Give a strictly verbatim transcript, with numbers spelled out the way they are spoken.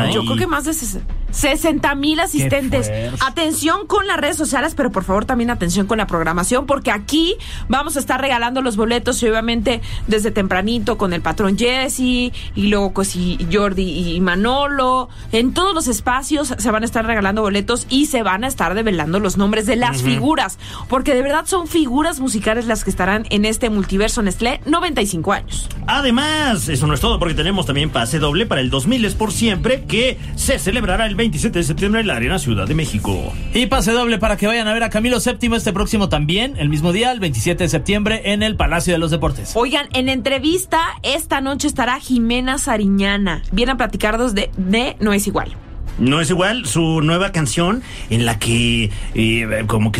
¿no? Yo creo que más de sesenta mil asistentes. Atención con las redes sociales, pero por favor también atención con la programación, porque aquí vamos a estar regalando los boletos y obviamente desde tempranito con el patrón Jesse y luego pues y Jordi y Manolo. En todos los espacios se van a estar regalando boletos y se van a estar develando los nombres de las uh-huh. figuras, porque de verdad son figuras musicales las que estarán en este multiverso Nestlé noventa y cinco años. Además, eso no es todo, porque tenemos también pase doble para el dos mil es por siempre, que se celebrará el veintisiete de septiembre en la Arena Ciudad de México. Y pase doble para que vayan a ver a Camilo séptimo este próximo también, el mismo día, el veintisiete de septiembre, en el Palacio de los Deportes. Oigan, en entrevista esta noche estará Jimena Sariñana. Viene a platicarnos de, de No es igual. No es igual, su nueva canción en la que eh, como que